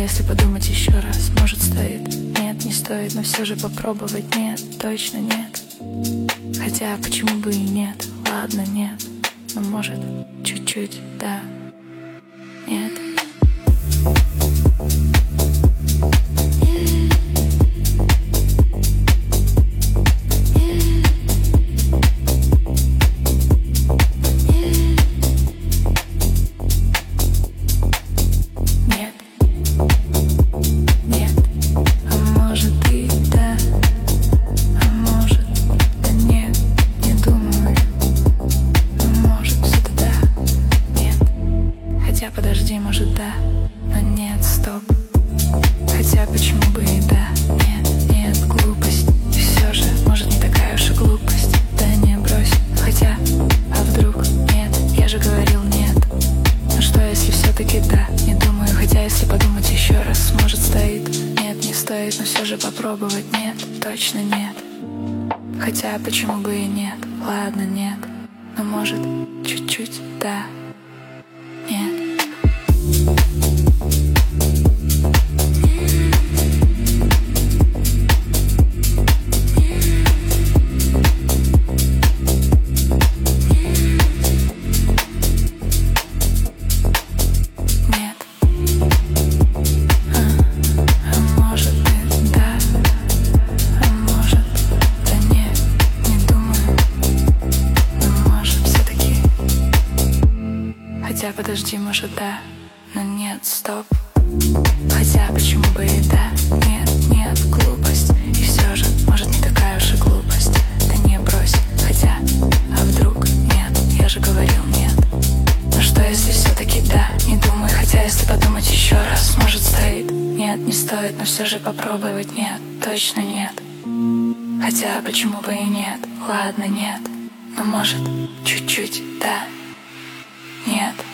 если подумать еще раз, может стоит. Нет, не стоит, но все же попробовать. Нет, точно нет. Хотя почему бы и нет? Ладно, нет. Но может чуть-чуть, да. Нет. Подожди, может да, но нет, стоп. Хотя почему бы и да, нет, нет, глупость. И все же, может не такая уж и глупость. Да не брось, хотя, а вдруг нет, я же говорил нет. Ну что если все-таки да, не думаю, хотя если подумать еще раз, может стоит. Нет, не стоит, но все же попробовать. Нет, точно нет. Хотя почему бы и нет, ладно, нет. Но может чуть-чуть да, нет. Хотя подожди, может да, но нет, стоп. Хотя почему бы и да, нет, нет, глупость. И все же, может не такая уж и глупость. Да не брось, хотя, а вдруг нет, я же говорил нет. Но что если все-таки да, не думай, хотя если подумать еще раз, может стоит. Нет, не стоит, но все же попробовать. Нет, точно нет. Хотя почему бы и нет, ладно, нет. Но может чуть-чуть да, нет.